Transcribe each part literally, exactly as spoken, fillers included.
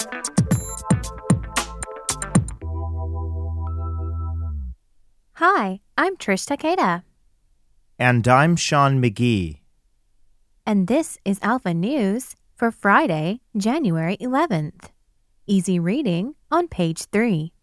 Hi, I'm Trish Takeda. And I'm Sean McGee. And this is Alpha News for Friday, January eleventh. Easy reading on page three.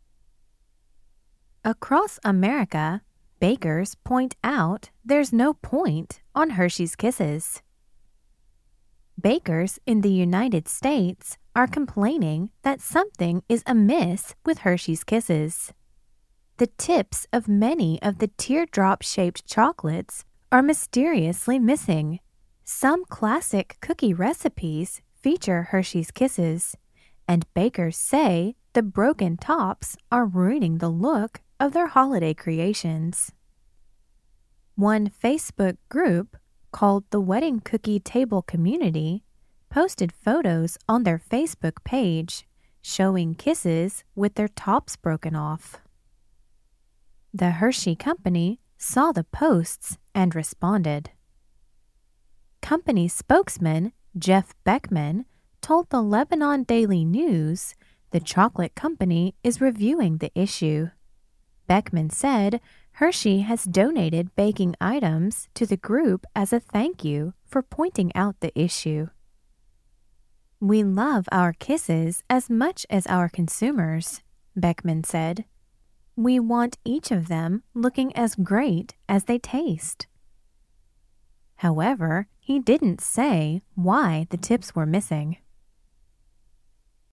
Across America, bakers point out there's no point on Hershey's Kisses. Bakers in the United States are complaining that something is amiss with Hershey's Kisses. The tips of many of the teardrop-shaped chocolates are mysteriously missing. Some classic cookie recipes feature Hershey's Kisses, and bakers say the broken tops are ruining the look of their holiday creations. One Facebook group, called the Wedding Cookie Table Community, posted photos on their Facebook page showing kisses with their tops broken off. The Hershey Company saw the posts and responded. Company spokesman Jeff Beckman told the Lebanon Daily News the chocolate company is reviewing the issue. Beckman said Hershey has donated baking items to the group as a thank you for pointing out the issue. "We love our kisses as much as our consumers," Beckman said. "We want each of them looking as great as they taste." However, he didn't say why the tips were missing.